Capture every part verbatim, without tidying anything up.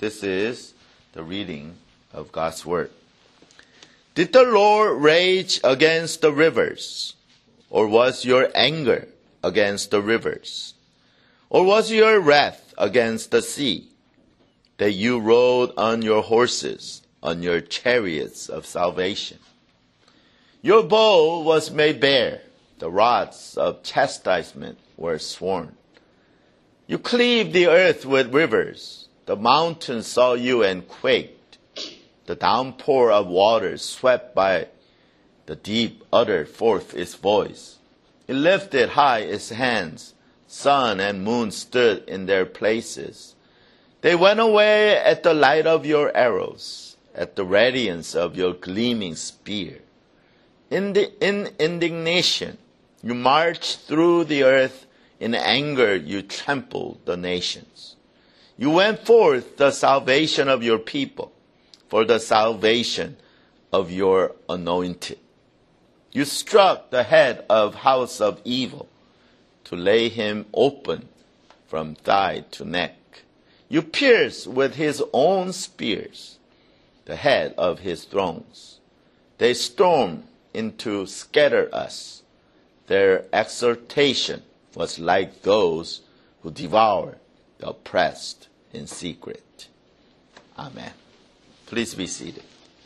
This is the reading of God's Word. Did the Lord rage against the rivers, or was your anger against the rivers? Or was your wrath against the sea, that you rode on your horses, on your chariots of salvation? Your bow was made bare, the rods of chastisement were sworn. You cleaved the earth with rivers, the mountains saw you and quaked. The downpour of waters swept by the deep uttered forth its voice. It lifted high its hands. Sun and moon stood in their places. They went away at the light of your arrows, at the radiance of your gleaming spear. In the in indignation, you marched through the earth. In anger, you trampled the nations. You went forth the salvation of your people, for the salvation of your anointed. You struck the head of house of evil to lay him open from thigh to neck. You pierced with his own spears the head of his thrones. They stormed in to scatter us. Their exhortation was like those who devour the oppressed in secret. Amen. Please be seated.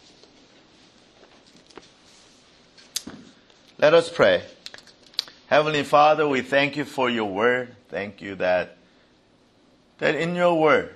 Let us pray. Heavenly Father, we thank you for your word. Thank you that, that in your word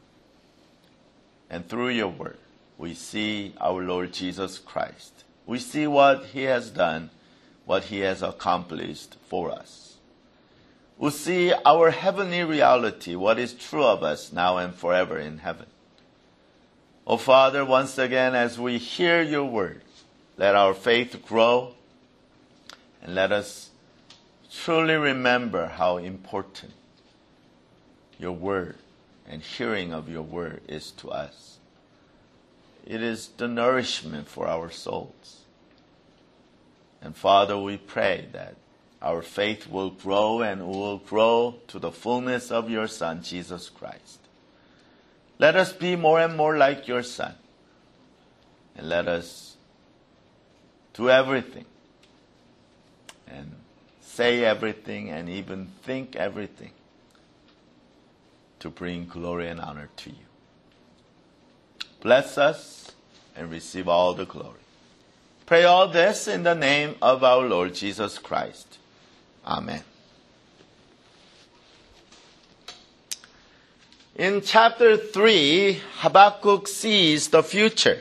and through your word, we see our Lord Jesus Christ. We see what he has done, what he has accomplished for us. We see our heavenly reality, what is true of us now and forever in heaven. Oh Father, once again, as we hear your word, let our faith grow, and let us truly remember how important your word and hearing of your word is to us. It is the nourishment for our souls. And Father, we pray that our faith will grow and will grow to the fullness of your Son, Jesus Christ. Let us be more and more like your Son. And let us do everything and say everything and even think everything to bring glory and honor to you. Bless us and receive all the glory. Pray all this in the name of our Lord Jesus Christ. Amen. In chapter three, Habakkuk sees the future.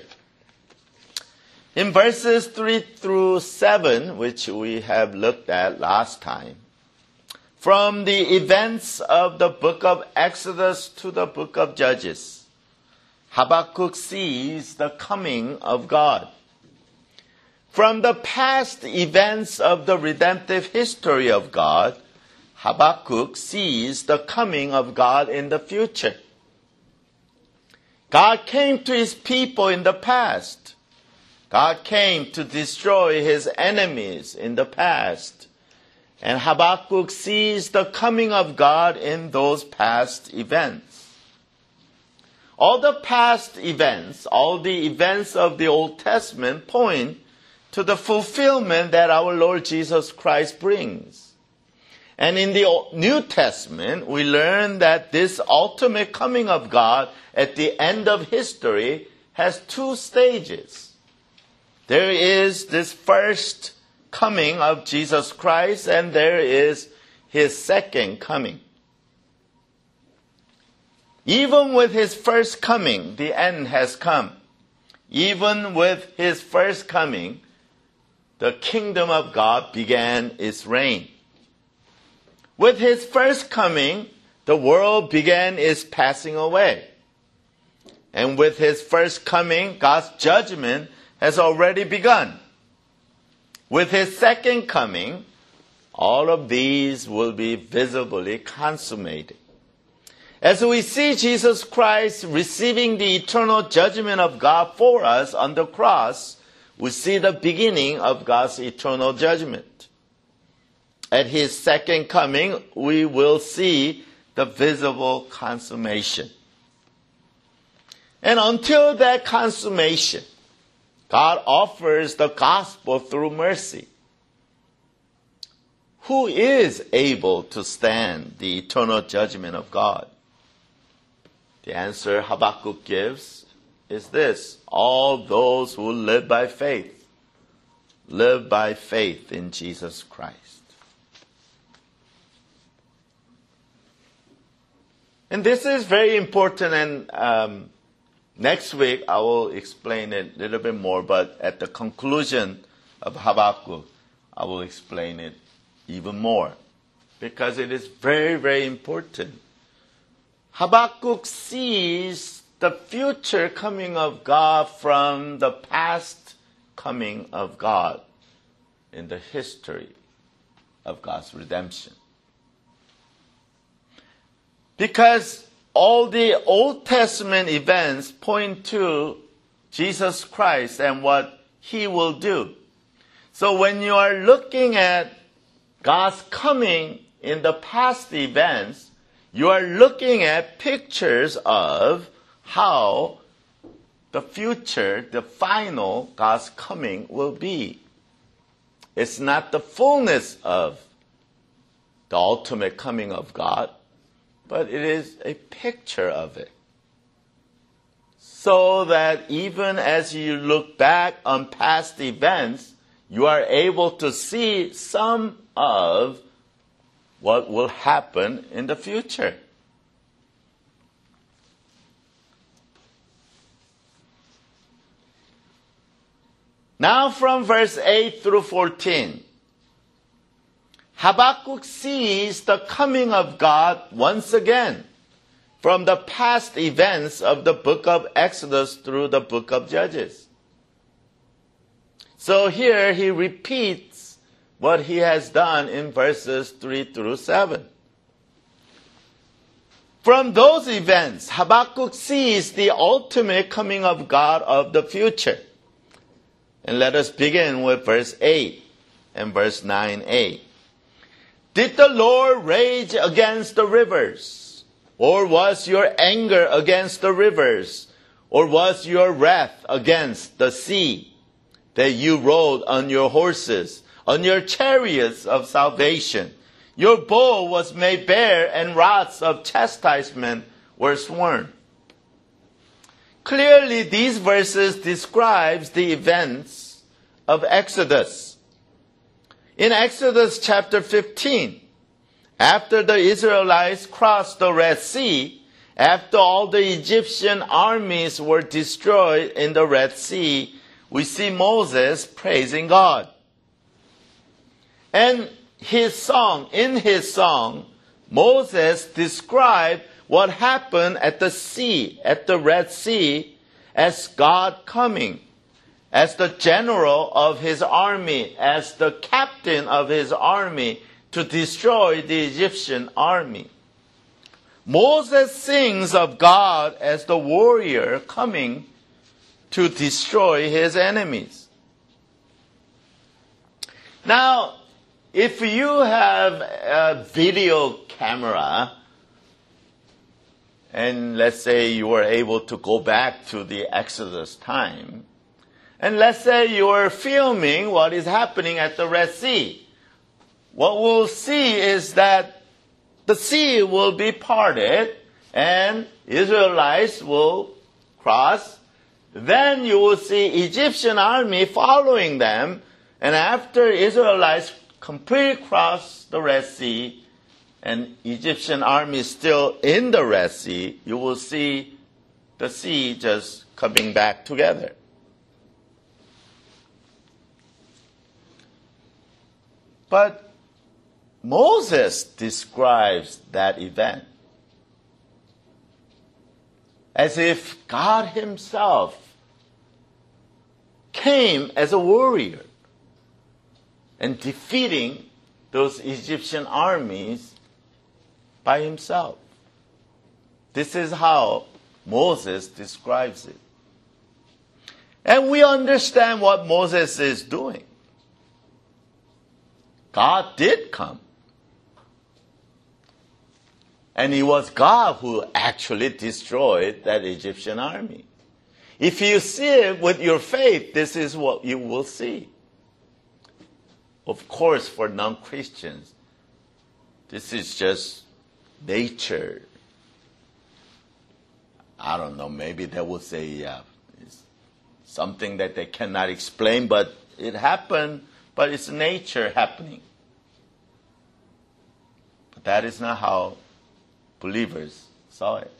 In verses three through seven, which we have looked at last time, from the events of the book of Exodus to the book of Judges, Habakkuk sees the coming of God. From the past events of the redemptive history of God, Habakkuk sees the coming of God in the future. God came to his people in the past. God came to destroy his enemies in the past. And Habakkuk sees the coming of God in those past events. All the past events, all the events of the Old Testament point to the fulfillment that our Lord Jesus Christ brings. And in the New Testament, we learn that this ultimate coming of God at the end of history has two stages. There is this first coming of Jesus Christ, and there is his second coming. Even with his first coming, the end has come. Even with his first coming, the kingdom of God began its reign. With his first coming, the world began its passing away. And with his first coming, God's judgment has already begun. With his second coming, all of these will be visibly consummated. As we see Jesus Christ receiving the eternal judgment of God for us on the cross, we see the beginning of God's eternal judgment. At his second coming, we will see the visible consummation. And until that consummation, God offers the gospel through mercy. Who is able to stand the eternal judgment of God? The answer Habakkuk gives is this: all those who live by faith, live by faith in Jesus Christ. And this is very important, and um, next week I will explain it a little bit more, but at the conclusion of Habakkuk, I will explain it even more, because it is very, very important. Habakkuk sees the future coming of God from the past coming of God in the history of God's redemption. Because all the Old Testament events point to Jesus Christ and what He will do. So when you are looking at God's coming in the past events, you are looking at pictures of how the future, the final God's coming will be. It's not the fullness of the ultimate coming of God, but it is a picture of it. So that even as you look back on past events, you are able to see some of what will happen in the future. Now from verse eight through fourteen, Habakkuk sees the coming of God once again from the past events of the book of Exodus through the book of Judges. So here he repeats what he has done in verses three through seven. From those events, Habakkuk sees the ultimate coming of God of the future. And let us begin with verse eight and verse nine a. Did the Lord rage against the rivers? Or was your anger against the rivers? Or was your wrath against the sea, that you rode on your horses, on your chariots of salvation? Your bow was made bare, and rods of chastisement were sworn. Clearly, these verses describes the events of Exodus. In Exodus chapter fifteen, after the Israelites crossed the Red Sea, after all the Egyptian armies were destroyed in the Red Sea, we see Moses praising God. And his song, in his song, Moses described what happened at the sea, at the Red Sea, as God coming, as the general of his army, as the captain of his army to destroy the Egyptian army. Moses sings of God as the warrior coming to destroy his enemies. Now, if you have a video camera, and let's say you were able to go back to the Exodus time, and let's say you are filming what is happening at the Red Sea, what we'll see is that the sea will be parted and Israelites will cross. Then you will see Egyptian army following them, and after Israelites completely cross the Red Sea and Egyptian army still in the Red Sea, you will see the sea just coming back together. But Moses describes that event as if God himself came as a warrior and defeating those Egyptian armies by himself. This is how Moses describes it. And we understand what Moses is doing. God did come. And it was God who actually destroyed that Egyptian army. If you see it with your faith, this is what you will see. Of course, for non-Christians, this is just nature. I don't know, maybe they will say, yeah, it's something that they cannot explain, but it happened, but it's nature happening. But that is not how believers saw it.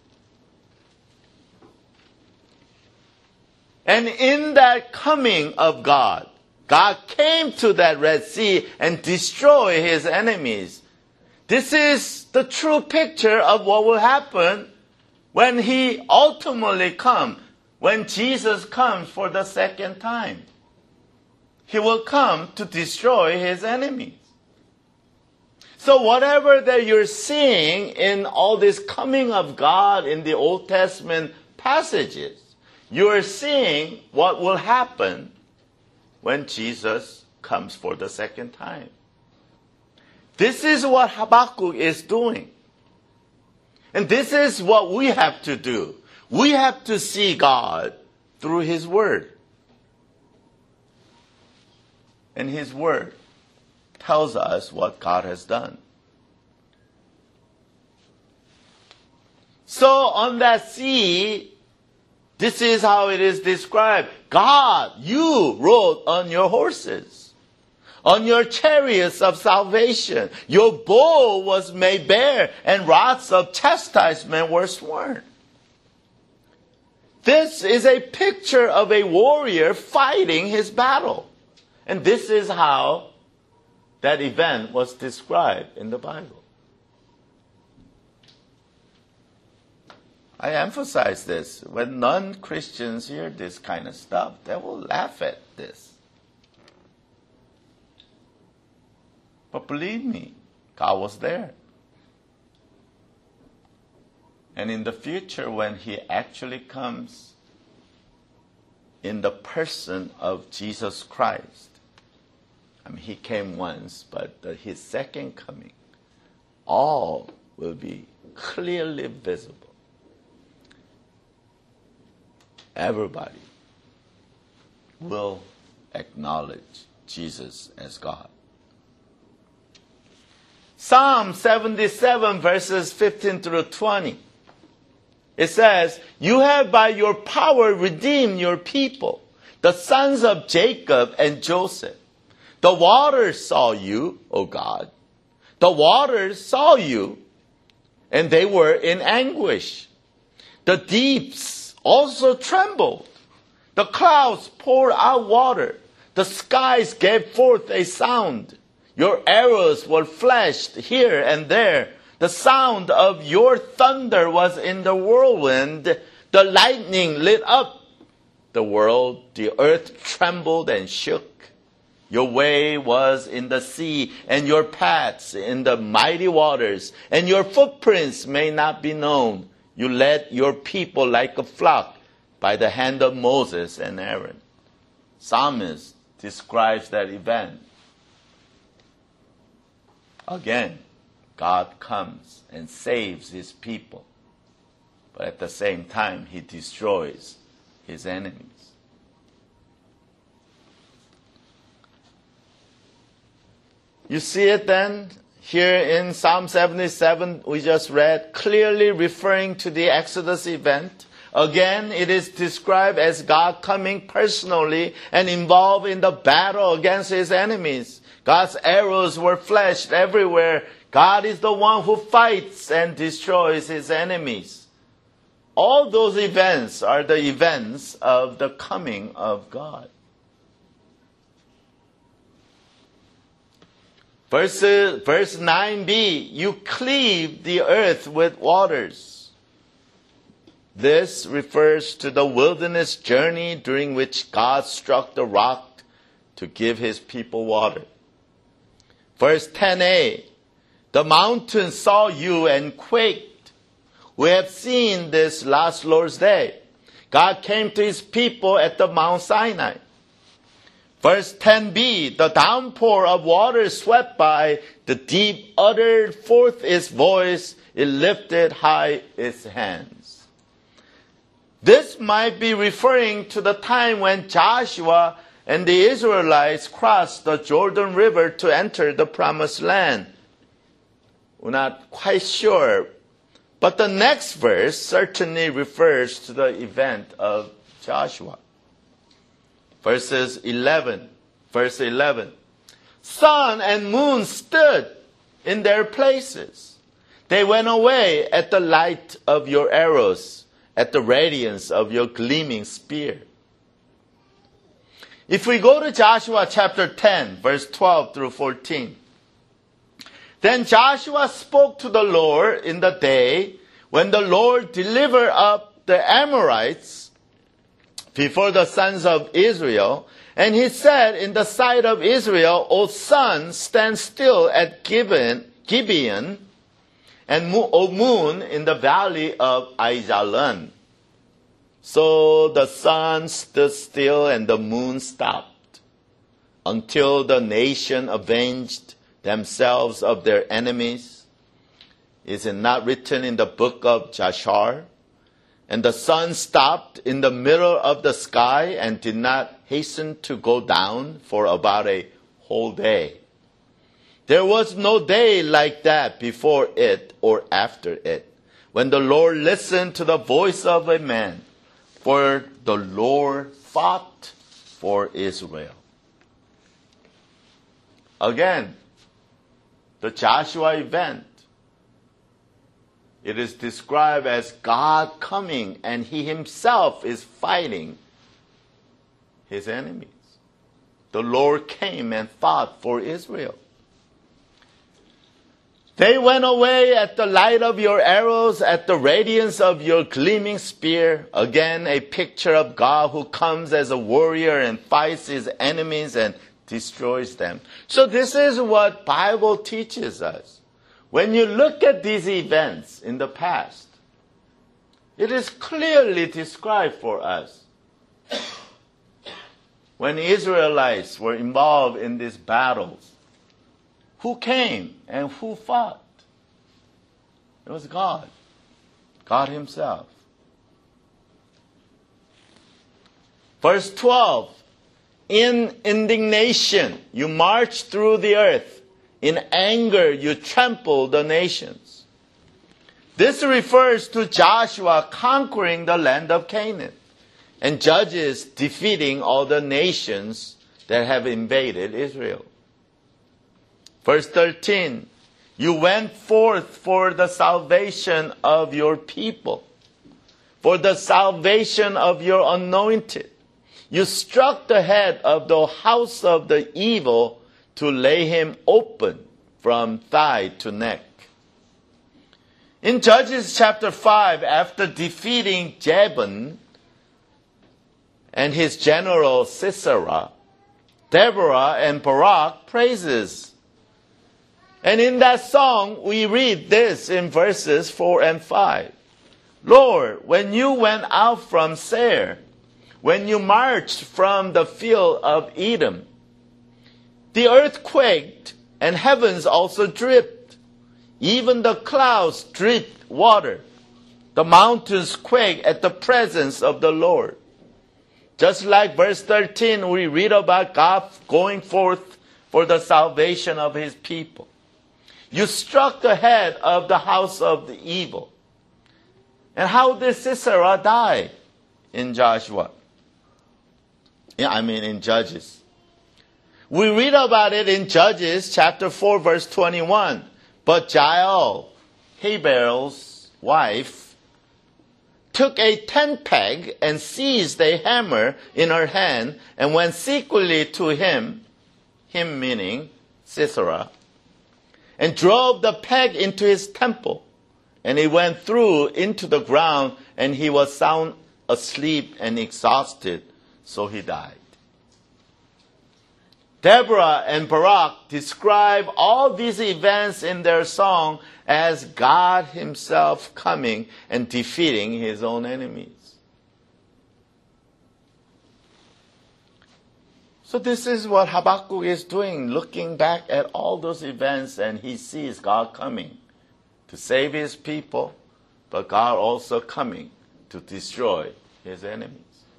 And in that coming of God, God came to that Red Sea and destroyed his enemies. This is the true picture of what will happen when he ultimately comes, when Jesus comes for the second time. He will come to destroy his enemies. So whatever that you're seeing in all this coming of God in the Old Testament passages, you are seeing what will happen when Jesus comes for the second time. This is what Habakkuk is doing. And this is what we have to do. We have to see God through his word. And his word tells us what God has done. So on that sea, this is how it is described. God, you rode on your horses, on your chariots of salvation. Your bow was made bare, and rods of chastisement were sworn. This is a picture of a warrior fighting his battle. And this is how that event was described in the Bible. I emphasize this. When non-Christians hear this kind of stuff, they will laugh at this. But believe me, God was there. And in the future, when he actually comes in the person of Jesus Christ, I mean, he came once, but the, his second coming, all will be clearly visible. Everybody will acknowledge Jesus as God. Psalm seventy-seven, verses fifteen through twenty. It says, you have by your power redeemed your people, the sons of Jacob and Joseph. The waters saw you, O God. The waters saw you, and they were in anguish. The deeps also trembled. The clouds poured out water. The skies gave forth a sound. Your arrows were flashed here and there. The sound of your thunder was in the whirlwind. The lightning lit up the world. The earth trembled and shook. Your way was in the sea, and your paths in the mighty waters, and your footprints may not be known. You led your people like a flock by the hand of Moses and Aaron. Psalmist describes that event. Again, God comes and saves his people, but at the same time, he destroys his enemies. You see it then? Here in Psalm seventy-seven, we just read, clearly referring to the Exodus event. Again, it is described as God coming personally and involved in the battle against his enemies. God's arrows were flashed everywhere. God is the one who fights and destroys his enemies. All those events are the events of the coming of God. Verse, verse nine b, you cleave the earth with waters. This refers to the wilderness journey during which God struck the rock to give his people water. Verse ten a, the mountains saw you and quaked. We have seen this last Lord's Day. God came to his people at the Mount Sinai. Verse ten b, the downpour of water swept by, the deep uttered forth its voice, it lifted high its hands. This might be referring to the time when Joshua and the Israelites crossed the Jordan River to enter the Promised Land. We're not quite sure, but the next verse certainly refers to the event of Joshua. Verses eleven, verse eleven. Sun and moon stood in their places. They went away at the light of your arrows, at the radiance of your gleaming spear. If we go to Joshua chapter ten, verse twelve through fourteen. Then Joshua spoke to the Lord in the day when the Lord delivered up the Amorites before the sons of Israel. And he said in the sight of Israel, O sun, stand still at Gibeon, Gibeon and O moon in the valley of Aijalon. So the sun stood still and the moon stopped until the nation avenged themselves of their enemies. Is it not written in the book of Jashar? And the sun stopped in the middle of the sky and did not hasten to go down for about a whole day. There was no day like that before it or after it, when the Lord listened to the voice of a man, for the Lord fought for Israel. Again, the Joshua event, it is described as God coming and he himself is fighting his enemies. The Lord came and fought for Israel. They went away at the light of your arrows, at the radiance of your gleaming spear. Again, a picture of God who comes as a warrior and fights his enemies and destroys them. So this is what Bible teaches us. When you look at these events in the past, it is clearly described for us. When Israelites were involved in these battles, who came and who fought? It was God. God himself. Verse twelve. In indignation, you march through the earth. In anger, you trample the nations. This refers to Joshua conquering the land of Canaan and Judges defeating all the nations that have invaded Israel. Verse thirteen, you went forth for the salvation of your people, for the salvation of your anointed. You struck the head of the house of the evil to lay him open from thigh to neck. In Judges chapter five, after defeating Jabin and his general Sisera, Deborah and Barak praises. And in that song, we read this in verses four and five. Lord, when you went out from Seir, when you marched from the field of Edom, the earth quaked and heavens also dripped. Even the clouds dripped water. The mountains quaked at the presence of the Lord. Just like verse thirteen, we read about God going forth for the salvation of his people. You struck the head of the house of the evil. And how did Sisera die in Joshua? Yeah, I mean in Judges. We read about it in Judges chapter four, verse twenty-one. But Jael, Habeel's wife, took a tent peg and seized a hammer in her hand and went secretly to him, him meaning Sisera, and drove the peg into his temple. And he went through into the ground, and he was sound asleep and exhausted, so he died. Deborah and Barak describe all these events in their song as God himself coming and defeating his own enemies. So this is what Habakkuk is doing, looking back at all those events, and he sees God coming to save his people, but God also coming to destroy his enemies.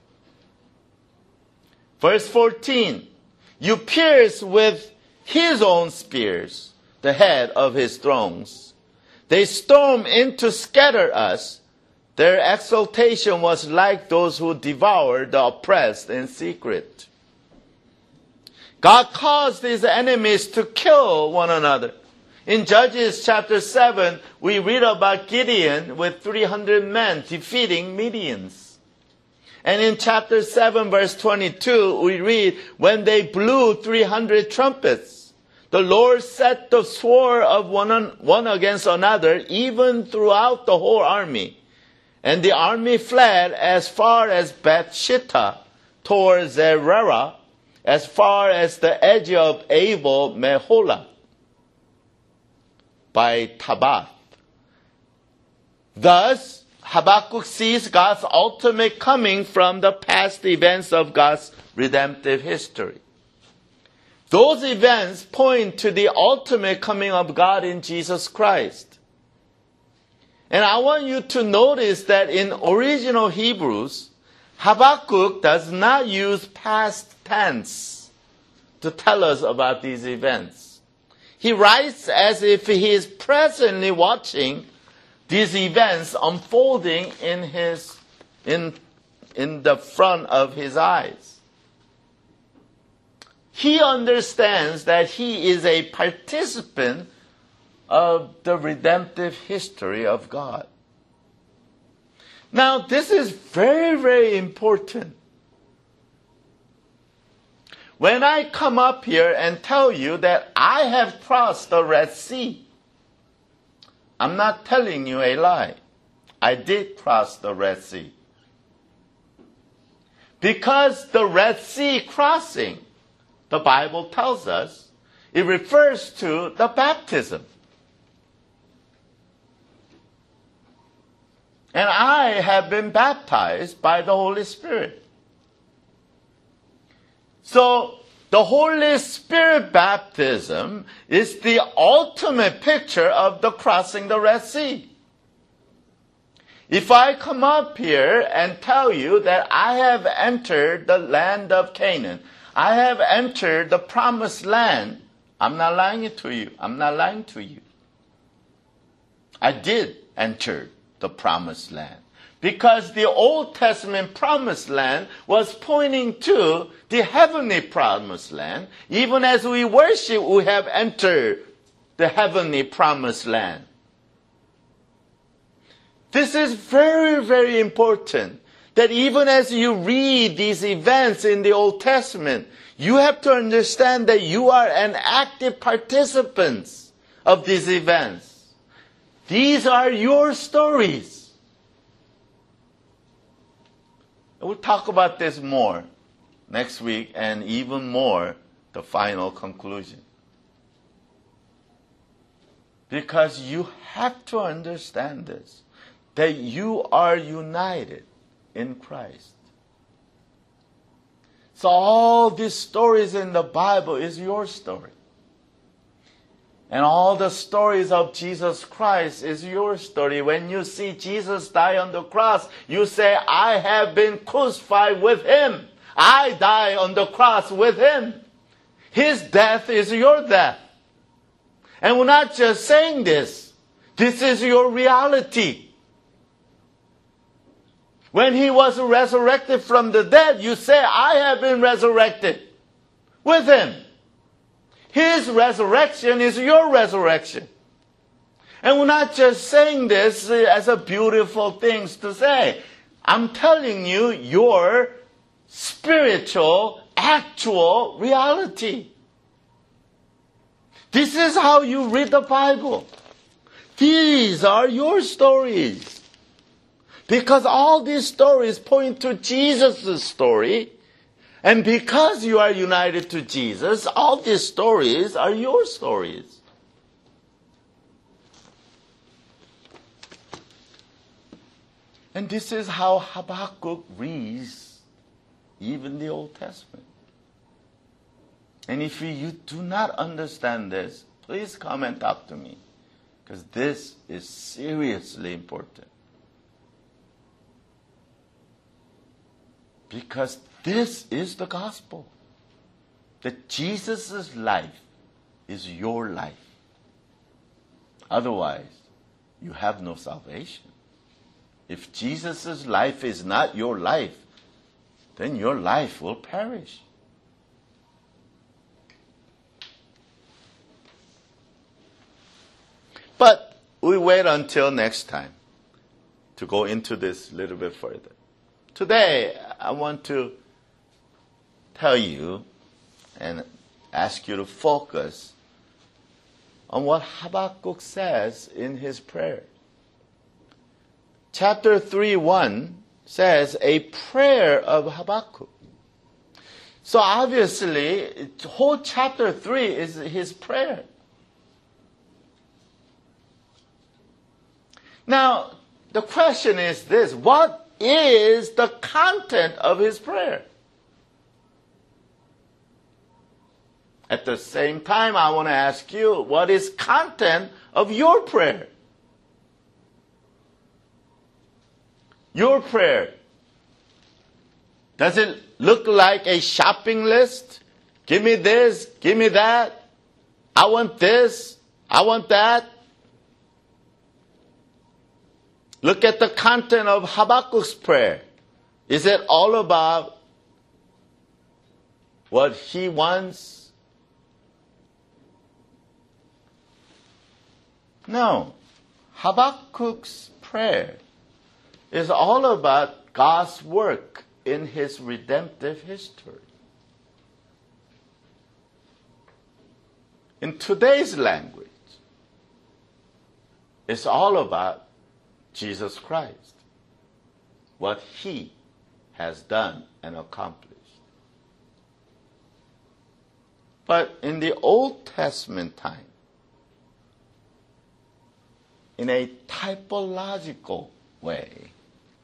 Verse fourteen, you pierce with his own spears the head of his thrones. They storm in to scatter us. Their exultation was like those who devour the oppressed in secret. God caused his enemies to kill one another. In Judges chapter seven, we read about Gideon with three hundred men defeating Midians. And in chapter seven, verse twenty-two, we read, when they blew three hundred trumpets, the Lord set the sword of one, on, one against another, even throughout the whole army. And the army fled as far as Beth-shittah, toward Zererah, as far as the edge of Abel Meholah, by Tabath. Thus, Habakkuk sees God's ultimate coming from the past events of God's redemptive history. Those events point to the ultimate coming of God in Jesus Christ. And I want you to notice that in original Hebrews, Habakkuk does not use past tense to tell us about these events. He writes as if he is presently watching these events unfolding in his in in the front of his eyes. He understands that he is a participant of the redemptive history of God. Now, this is very, very important. When I come up here and tell you that I have crossed the Red Sea, I'm not telling you a lie. I did cross the Red Sea. Because the Red Sea crossing, the Bible tells us, it refers to the baptism. And I have been baptized by the Holy Spirit. So, the Holy Spirit baptism is the ultimate picture of the crossing the Red Sea. If I come up here and tell you that I have entered the land of Canaan, I have entered the promised land, I'm not lying to you. I'm not lying to you. I did enter the promised land. Because the Old Testament promised land was pointing to the heavenly promised land. Even as we worship, we have entered the heavenly promised land. This is very, very important. That even as you read these events in the Old Testament, you have to understand that you are an active participant of these events. These are your stories. We'll talk about this more next week and even more the final conclusion. Because you have to understand this, that you are united in Christ. So all these stories in the Bible is your story. And all the stories of Jesus Christ is your story. When you see Jesus die on the cross, you say, I have been crucified with him. I die on the cross with him. His death is your death. And we're not just saying this. This is your reality. When he was resurrected from the dead, you say, I have been resurrected with him. His resurrection is your resurrection. And we're not just saying this as a beautiful thing to say. I'm telling you your spiritual, actual reality. This is how you read the Bible. These are your stories. Because all these stories point to Jesus' story. And because you are united to Jesus, all these stories are your stories. And this is how Habakkuk reads even the Old Testament. And if you do not understand this, please come and talk to me. Because this is seriously important. Because this is the gospel. That Jesus' life is your life. Otherwise, you have no salvation. If Jesus' life is not your life, then your life will perish. But we wait until next time to go into this a little bit further. Today, I want to tell you and ask you to focus on what Habakkuk says in his prayer. Chapter three one says a prayer of Habakkuk. So obviously, whole chapter three is his prayer. Now, the question is this: what is the content of his prayer? At the same time, I want to ask you, what is content of your prayer? Your prayer. Does it look like a shopping list? Give me this, give me that. I want this, I want that. Look at the content of Habakkuk's prayer. Is it all about what he wants? No. Habakkuk's prayer is all about God's work in his redemptive history. In today's language, it's all about Jesus Christ, what he has done and accomplished. But in the Old Testament time, in a typological way,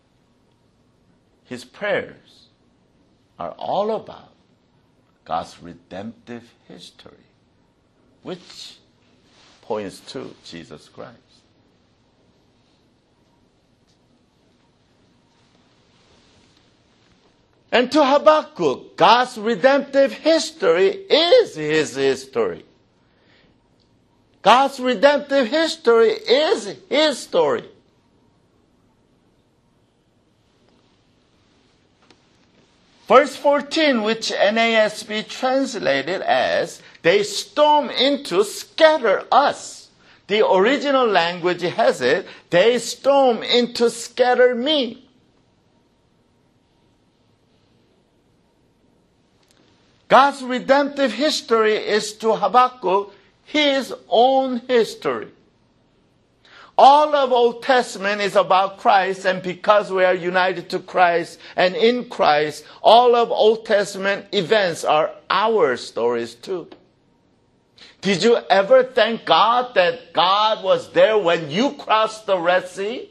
his prayers are all about God's redemptive history, which points to Jesus Christ. And to Habakkuk, God's redemptive history is his history. God's redemptive history is his story. Verse fourteen, which N A S B translated as, they storm in to scatter us. The original language has it, they storm in to scatter me. God's redemptive history is to Habakkuk his own history. All of Old Testament is about Christ, and because we are united to Christ and in Christ, all of Old Testament events are our stories too. Did you ever thank God that God was there when you crossed the Red Sea?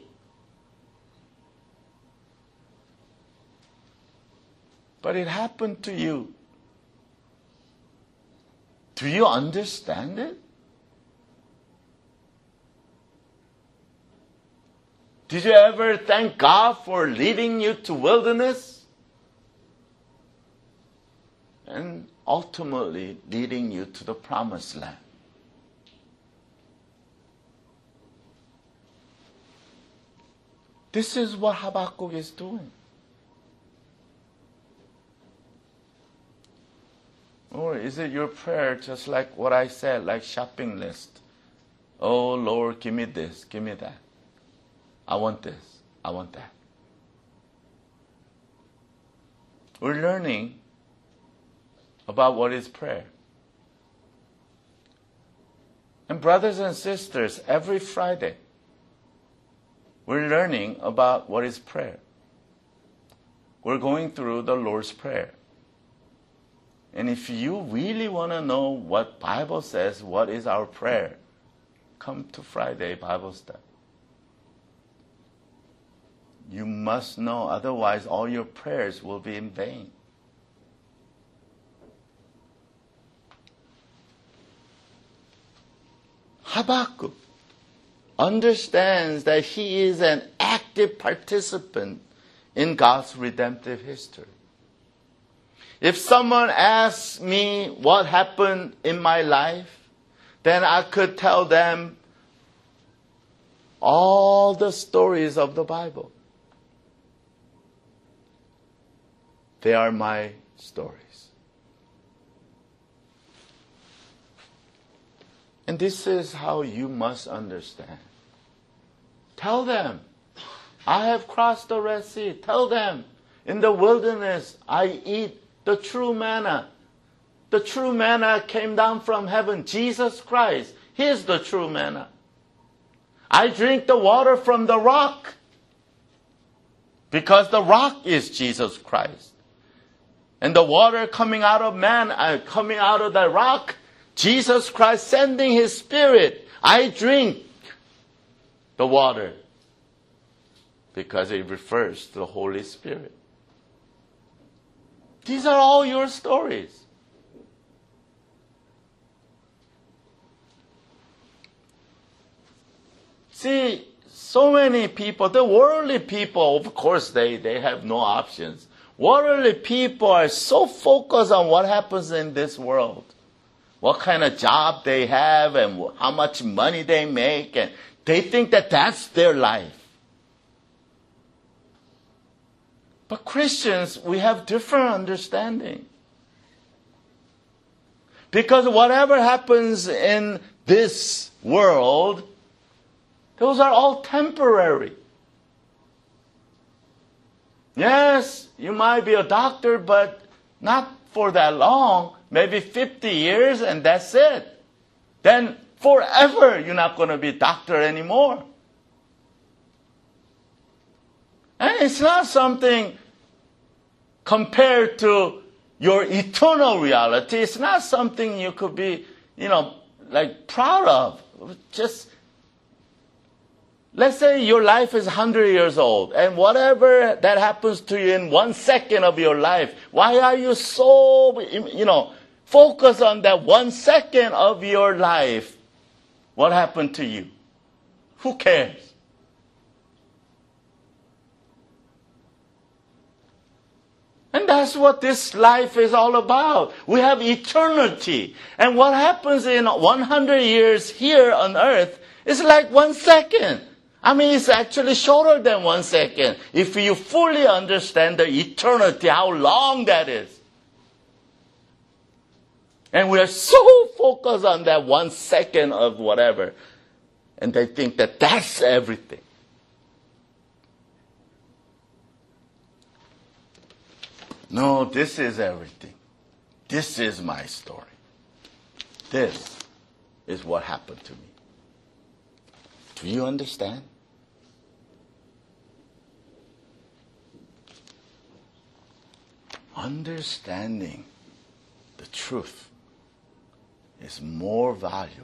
But it happened to you. Do you understand it? Did you ever thank God for leading you to wilderness? And ultimately leading you to the promised land. This is what Habakkuk is doing. Or is it your prayer just like what I said, like shopping list? Oh Lord, give me this, give me that. I want this, I want that. We're learning about what is prayer. And brothers and sisters, every Friday, we're learning about what is prayer. We're going through the Lord's Prayer. And if you really want to know what Bible says, what is our prayer, come to Friday Bible study. You must know, otherwise all your prayers will be in vain. Habakkuk understands that he is an active participant in God's redemptive history. If someone asks me what happened in my life, then I could tell them all the stories of the Bible. They are my stories. And this is how you must understand. Tell them, I have crossed the Red Sea. Tell them, in the wilderness, I eat the true manna. The true manna came down from heaven. Jesus Christ, He is the true manna. I drink the water from the rock because the rock is Jesus Christ. And the water coming out of man, uh, coming out of the rock, Jesus Christ sending His Spirit. I drink the water because it refers to the Holy Spirit. These are all your stories. See, so many people, the worldly people, of course, they, they have no options. Worldly people are so focused on what happens in this world. What kind of job they have and how much money they make. And they think that that's their life. But Christians, we have different understanding. Because whatever happens in this world, those are all temporary. Yes, you might be a doctor, but not for that long. Maybe fifty years and that's it. Then forever you're not going to be a doctor anymore. And it's not something compared to your eternal reality. It's not something you could be, you know, like proud of. Just, let's say your life is one hundred years old, and whatever that happens to you in one second of your life, why are you so, you know, focused on that one second of your life? What happened to you? Who cares? And that's what this life is all about. We have eternity. And what happens in one hundred years here on earth is like one second. I mean, it's actually shorter than one second if you fully understand the eternity, how long that is. And we are so focused on that one second of whatever. And they think that that's everything. No, this is everything. This is my story. This is what happened to me. Do you understand? Understanding the truth is more valuable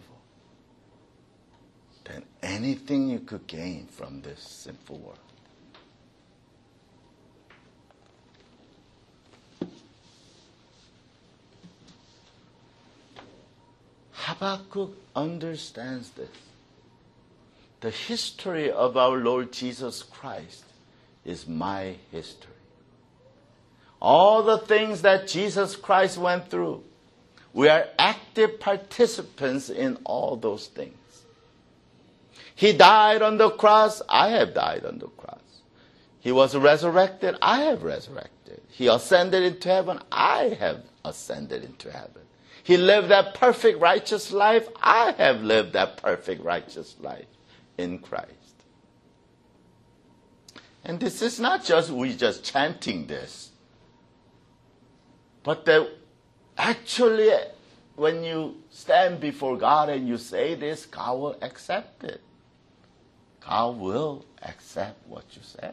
than anything you could gain from this sinful world. Habakkuk understands this. The history of our Lord Jesus Christ is my history. All the things that Jesus Christ went through, we are active participants in all those things. He died on the cross, I have died on the cross. He was resurrected, I have resurrected. He ascended into heaven, I have ascended into heaven. He lived that perfect righteous life, I have lived that perfect righteous life in Christ. And this is not just we just chanting this, but that actually when you stand before God and you say this, God will accept it. God will accept what you say.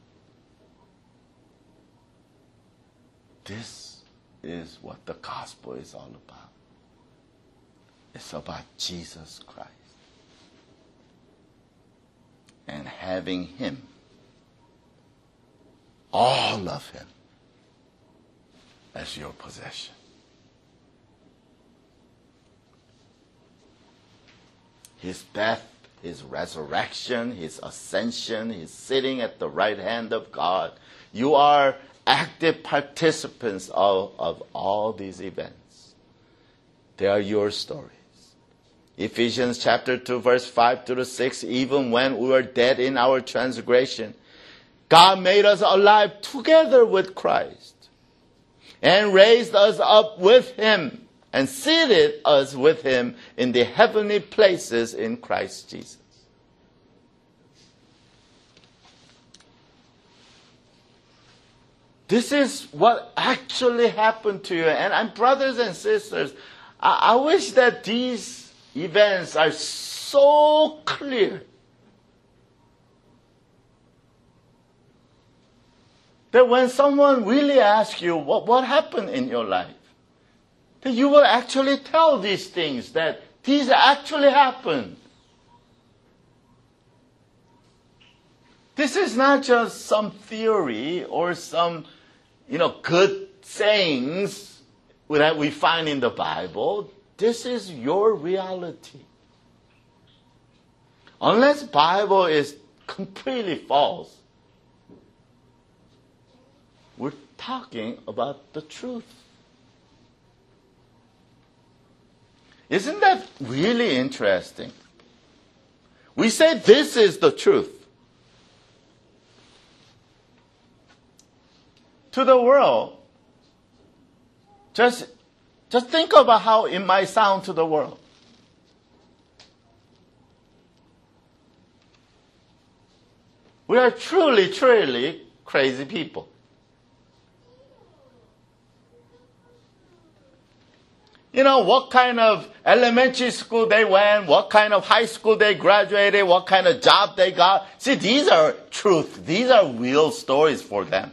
This is what the gospel is all about. It's about Jesus Christ. And having Him, all of Him, as your possession. His death, His resurrection, His ascension, His sitting at the right hand of God. You are active participants of, of all these events. They are your stories. Ephesians chapter two, verse five to six, even when we were dead in our transgression, God made us alive together with Christ and raised us up with Him and seated us with Him in the heavenly places in Christ Jesus. This is what actually happened to you. And, and brothers and sisters, I, I wish that these events are so clear that when someone really asks you what, what happened in your life, that you will actually tell these things, that these actually happened. This is not just some theory or some, you know, good sayings that we find in the Bible. This is your reality. Unless Bible is completely false, we're talking about the truth. Isn't that really interesting? We say this is the truth. To the world, just, just think about how it might sound to the world. We are truly, truly crazy people. You know, what kind of elementary school they went, what kind of high school they graduated, what kind of job they got. See, these are truth. These are real stories for them.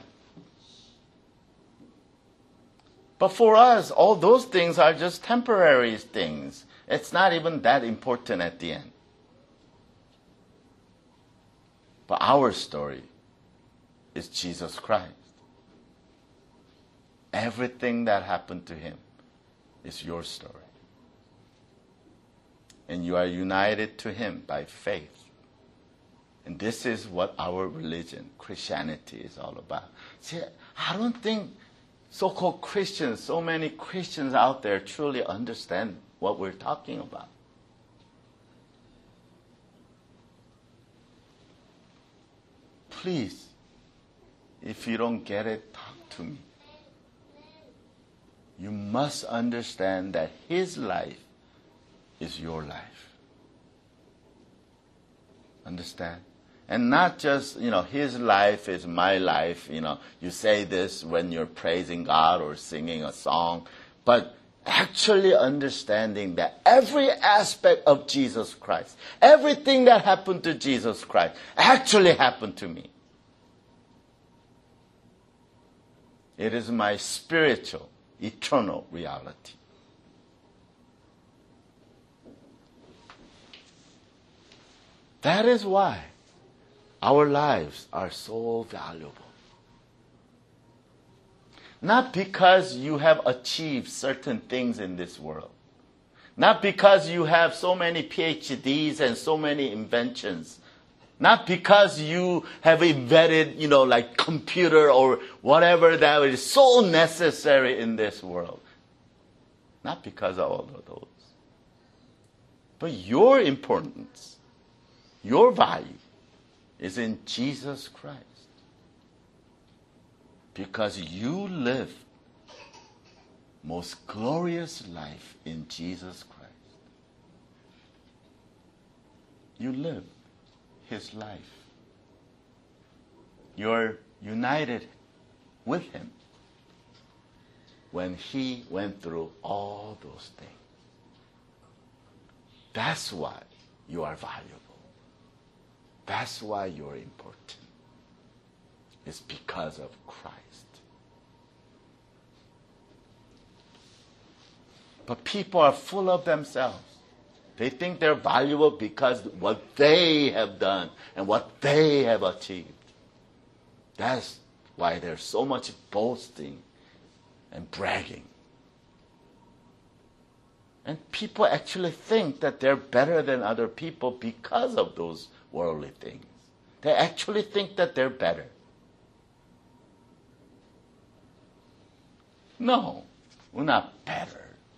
But for us, all those things are just temporary things. It's not even that important at the end. But our story is Jesus Christ. Everything that happened to Him is your story. And you are united to Him by faith. And this is what our religion, Christianity, is all about. See, I don't think so-called Christians, so many Christians out there truly understand what we're talking about. Please, if you don't get it, talk to me. You must understand that His life is your life. Understand? And not just, you know, His life is my life. You know, you say this when you're praising God or singing a song. But actually understanding that every aspect of Jesus Christ, everything that happened to Jesus Christ, actually happened to me. It is my spiritual, eternal reality. That is why our lives are so valuable. Not because you have achieved certain things in this world. Not because you have so many P H Ds and so many inventions. Not because you have invented, you know, like computer or whatever that is so necessary in this world. Not because of all of those. But your importance, your value, is in Jesus Christ. Because you live most glorious life in Jesus Christ. You live His life. You're united with Him when He went through all those things. That's why you are valuable. That's why you're important. It's because of Christ. But people are full of themselves. They think they're valuable because what they have done and what they have achieved. That's why there's so much boasting and bragging. And people actually think that they're better than other people because of those worldly things. They actually think that they're better. No, we're not better.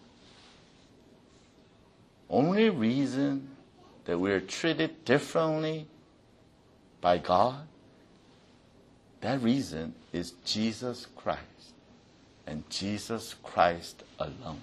Only reason that we're treated differently by God, that reason is Jesus Christ and Jesus Christ alone.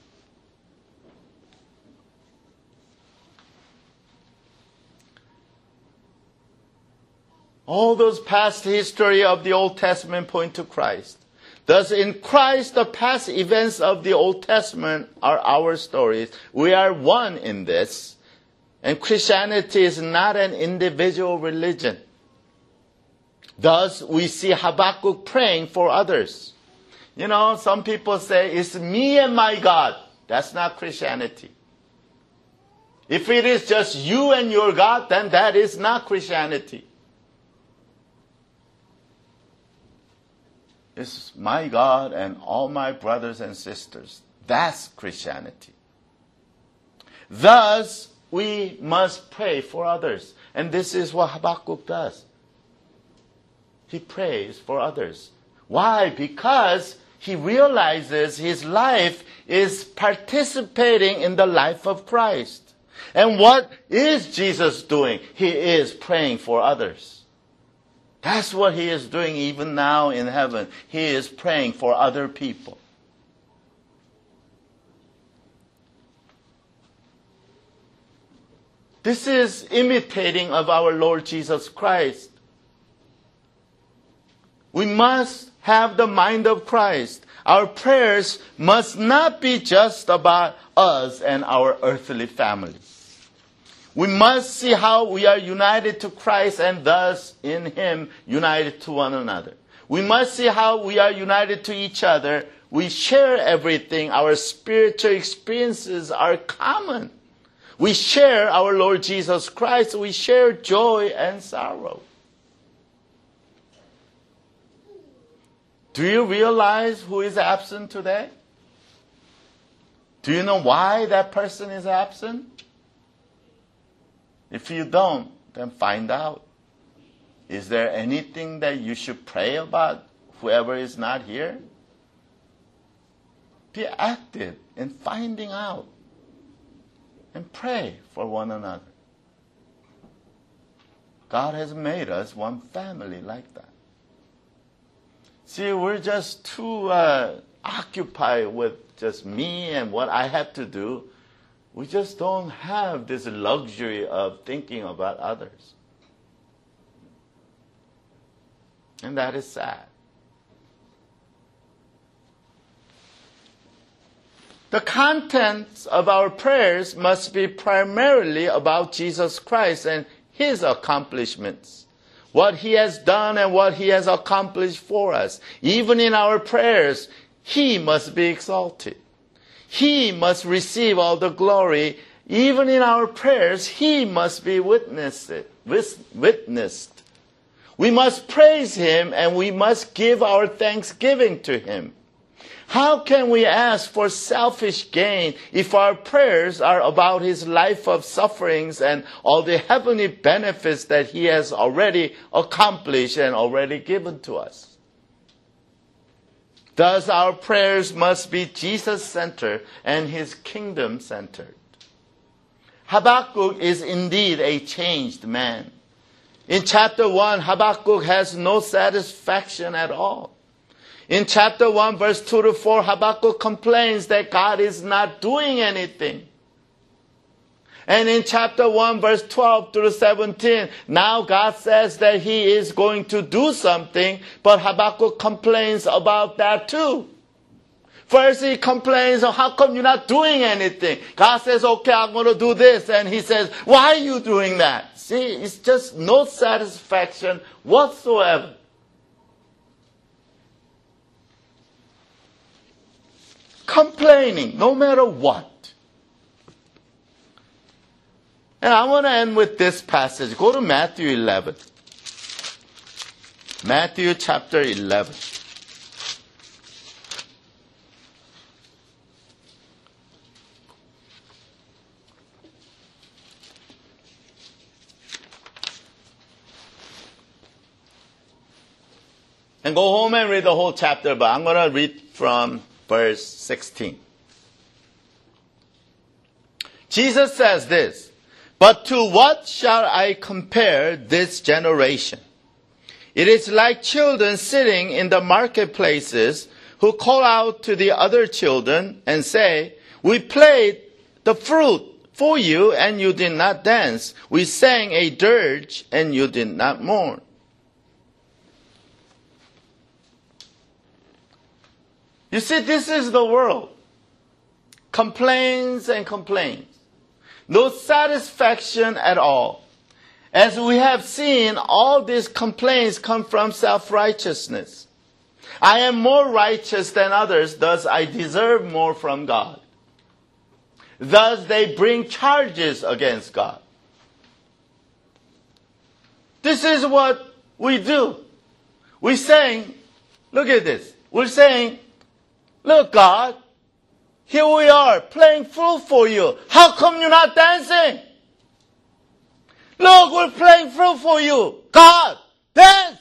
All those past history of the Old Testament point to Christ. Thus, in Christ, the past events of the Old Testament are our stories. We are one in this. And Christianity is not an individual religion. Thus, we see Habakkuk praying for others. You know, some people say, it's me and my God. That's not Christianity. If it is just you and your God, then that is not Christianity. It's my God and all my brothers and sisters. That's Christianity. Thus, we must pray for others. And this is what Habakkuk does. He prays for others. Why? Because he realizes his life is participating in the life of Christ. And what is Jesus doing? He is praying for others. That's what he is doing even now in heaven. He is praying for other people. This is imitating of our Lord Jesus Christ. We must have the mind of Christ. Our prayers must not be just about us and our earthly family. We must see how we are united to Christ and thus in Him united to one another. We must see how we are united to each other. We share everything. Our spiritual experiences are common. We share our Lord Jesus Christ. We share joy and sorrow. Do you realize who is absent today? Do you know why that person is absent? If you don't, then find out. Is there anything that you should pray about whoever is not here? Be active in finding out and pray for one another. God has made us one family like that. See, we're just too uh, occupied with just me and what I have to do. We just don't have this luxury of thinking about others. And that is sad. The contents of our prayers must be primarily about Jesus Christ and His accomplishments. What He has done and what He has accomplished for us. Even in our prayers, He must be exalted. He must receive all the glory. Even in our prayers, He must be witnessed. witnessed. We must praise Him and we must give our thanksgiving to Him. How can we ask for selfish gain if our prayers are about His life of sufferings and all the heavenly benefits that He has already accomplished and already given to us? Thus, our prayers must be Jesus-centered and His kingdom-centered. Habakkuk is indeed a changed man. In chapter one, Habakkuk has no satisfaction at all. In chapter one, verse two to four, Habakkuk complains that God is not doing anything. And in chapter one, verse twelve through seventeen, now God says that He is going to do something, but Habakkuk complains about that too. First he complains, oh, how come you're not doing anything? God says, okay, I'm going to do this. And he says, why are you doing that? See, it's just no satisfaction whatsoever. Complaining, no matter what. And I want to end with this passage. Go to Matthew eleven. Matthew chapter eleven. And go home and read the whole chapter, but I'm going to read from verse sixteen. Jesus says this, "But to what shall I compare this generation? It is like children sitting in the marketplaces who call out to the other children and say, 'We played the flute for you and you did not dance. We sang a dirge and you did not mourn.'" You see, this is the world. Complains and complains. No satisfaction at all. As we have seen, all these complaints come from self-righteousness. I am more righteous than others, thus I deserve more from God. Thus they bring charges against God. This is what we do. We're saying, look at this. We're saying, "Look, God, here we are playing flute for you. How come you're not dancing? Look, we're playing flute for you. God, dance!"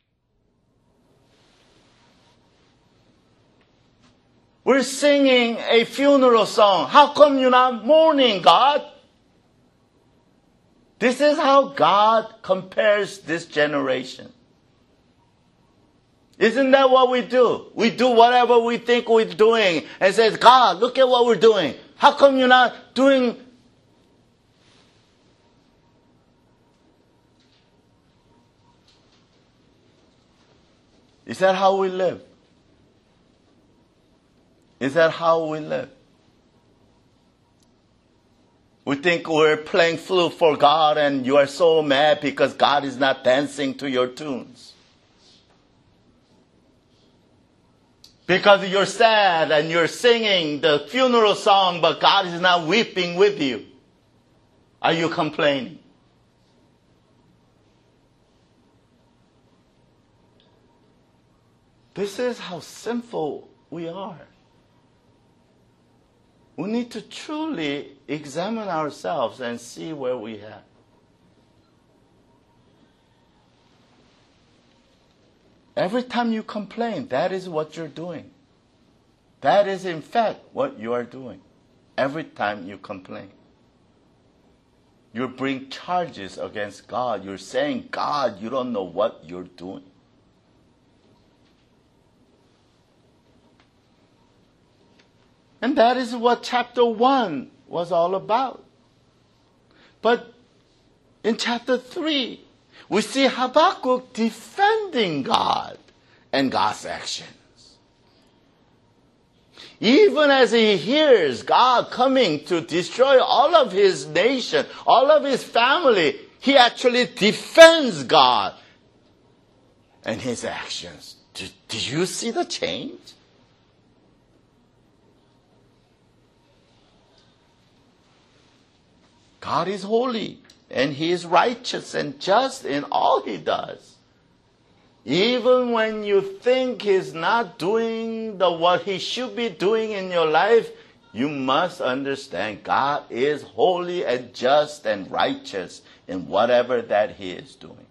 We're singing a funeral song. "How come you're not mourning, God?" This is how God compares this generation. Isn't that what we do? We do whatever we think we're doing and says, "God, look at what we're doing. How come you're not doing?" Is that how we live? Is that how we live? We think we're playing flute for God and you are so mad because God is not dancing to your tunes. Because you're sad and you're singing the funeral song, but God is not weeping with you. Are you complaining? This is how sinful we are. We need to truly examine ourselves and see where we are. Every time you complain, that is what you're doing. That is, in fact, what you are doing. Every time you complain. You bring charges against God. You're saying, "God, you don't know what you're doing." And that is what chapter one was all about. But in chapter three, we see Habakkuk defending God and God's actions. Even as he hears God coming to destroy all of his nation, all of his family, he actually defends God and his actions. Did, did you see the change? God is holy, and he is righteous and just in all he does. Even when you think he's not doing the what he should be doing in your life, you must understand God is holy and just and righteous in whatever that he is doing.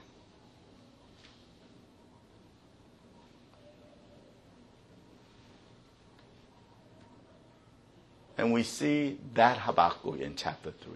And we see that Habakkuk in chapter three.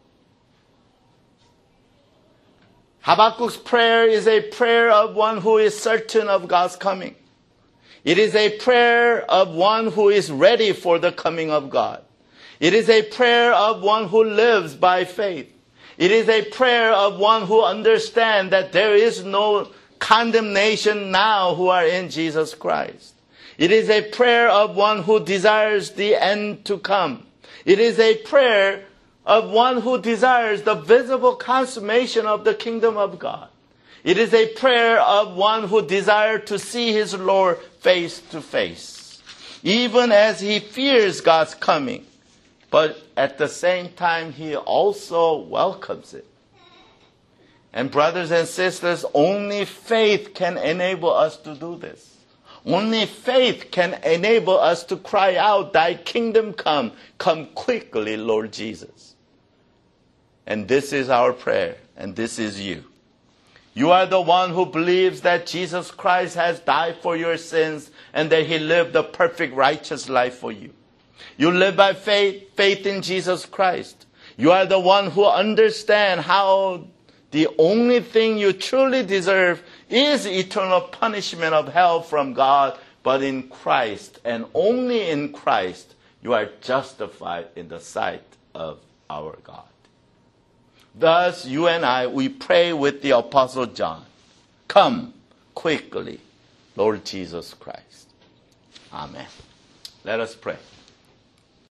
Habakkuk's prayer is a prayer of one who is certain of God's coming. It is a prayer of one who is ready for the coming of God. It is a prayer of one who lives by faith. It is a prayer of one who understands that there is no condemnation now who are in Jesus Christ. It is a prayer of one who desires the end to come. It is a prayer of one who desires the visible consummation of the kingdom of God. It is a prayer of one who desires to see his Lord face to face, even as he fears God's coming. But at the same time, he also welcomes it. And brothers and sisters, only faith can enable us to do this. Only faith can enable us to cry out, "Thy kingdom come, come quickly, Lord Jesus." And this is our prayer, and this is you. You are the one who believes that Jesus Christ has died for your sins and that he lived a perfect righteous life for you. You live by faith, faith in Jesus Christ. You are the one who understands how the only thing you truly deserve is eternal punishment of hell from God, but in Christ and only in Christ you are justified in the sight of our God. Thus, you and I, we pray with the Apostle John, come quickly, Lord Jesus Christ. Amen. Let us pray.